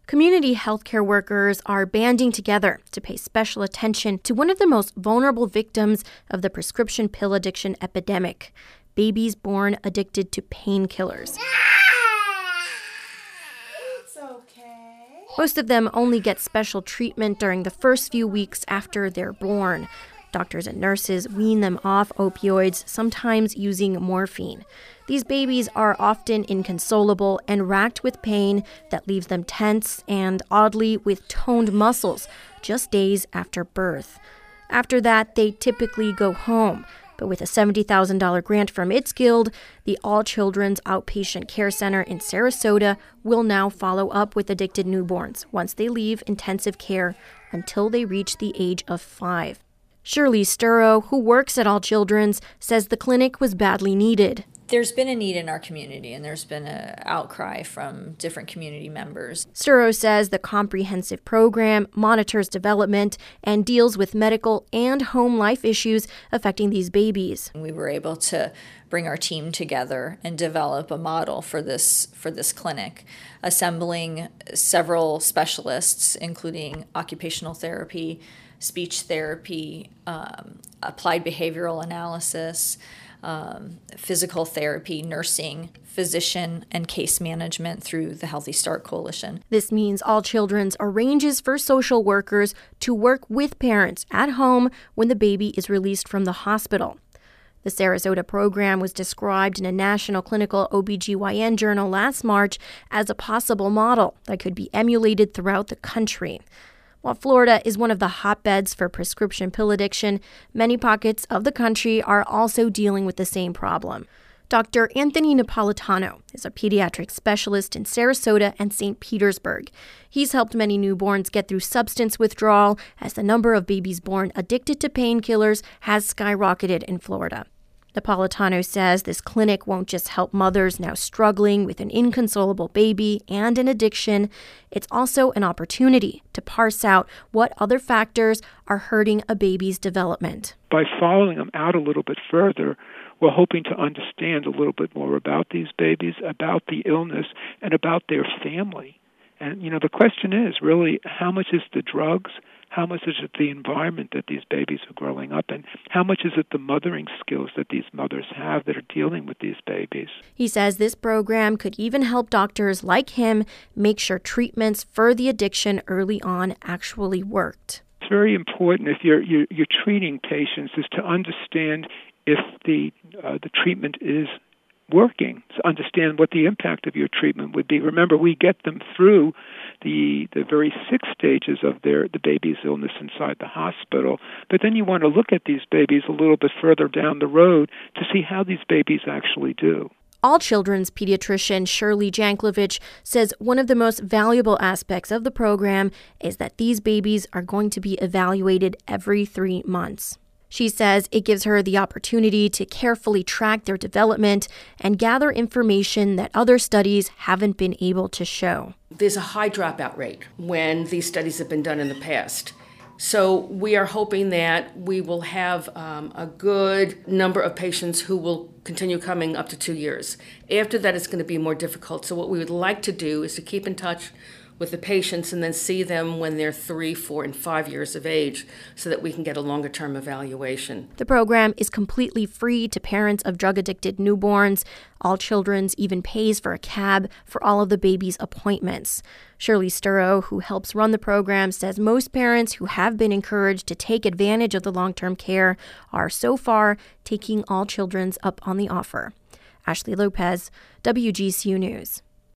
Community healthcare workers are banding together to pay special attention to one of the most vulnerable victims of the prescription pill addiction epidemic, babies born addicted to painkillers. It's okay. Most of them only get special treatment during the first few weeks after they're born. Doctors and nurses wean them off opioids, sometimes using morphine. These babies are often inconsolable and racked with pain that leaves them tense and, oddly, with toned muscles just days after birth. After that, they typically go home. But with a $70,000 grant from its guild, the All Children's Outpatient Care Center in Sarasota will now follow up with addicted newborns once they leave intensive care until they reach the age of 5. Shirley Sturrow, who works at All Children's, says the clinic was badly needed. There's been a need in our community, and there's been an outcry from different community members. Sturrow says the comprehensive program monitors development and deals with medical and home life issues affecting these babies. We were able to bring our team together and develop a model for this clinic, assembling several specialists, including occupational therapy, speech therapy, applied behavioral analysis, physical therapy, nursing, physician, and case management through the Healthy Start Coalition. This means All Children's arranges for social workers to work with parents at home when the baby is released from the hospital. The Sarasota program was described in a national clinical OBGYN journal last March as a possible model that could be emulated throughout the country. While Florida is one of the hotbeds for prescription pill addiction, many pockets of the country are also dealing with the same problem. Dr. Anthony Napolitano is a pediatric specialist in Sarasota and St. Petersburg. He's helped many newborns get through substance withdrawal as the number of babies born addicted to painkillers has skyrocketed in Florida. Napolitano says this clinic won't just help mothers now struggling with an inconsolable baby and an addiction. It's also an opportunity to parse out what other factors are hurting a baby's development. By following them out a little bit further, we're hoping to understand a little bit more about these babies, about the illness, and about their family. And, the question is really, how much is the drugs? How much is it the environment that these babies are growing up in? How much is it the mothering skills that these mothers have that are dealing with these babies? He says this program could even help doctors like him make sure treatments for the addiction early on actually worked. It's very important if you're treating patients is to understand if the treatment is working, to understand what the impact of your treatment would be. Remember, we get them through the very sick stages of the baby's illness inside the hospital, but then you want to look at these babies a little bit further down the road to see how these babies actually do. All Children's pediatrician Shirley Janklevich says one of the most valuable aspects of the program is that these babies are going to be evaluated every 3 months. She says it gives her the opportunity to carefully track their development and gather information that other studies haven't been able to show. There's a high dropout rate when these studies have been done in the past. So we are hoping that we will have a good number of patients who will continue coming up to 2 years. After that, it's going to be more difficult. So what we would like to do is to keep in touch with the patients and then see them when they're 3, 4, and 5 years of age so that we can get a longer-term evaluation. The program is completely free to parents of drug-addicted newborns. All Children's even pays for a cab for all of the babies' appointments. Shirley Sturrow, who helps run the program, says most parents who have been encouraged to take advantage of the long-term care are so far taking All Children's up on the offer. Ashley Lopez, WGCU News.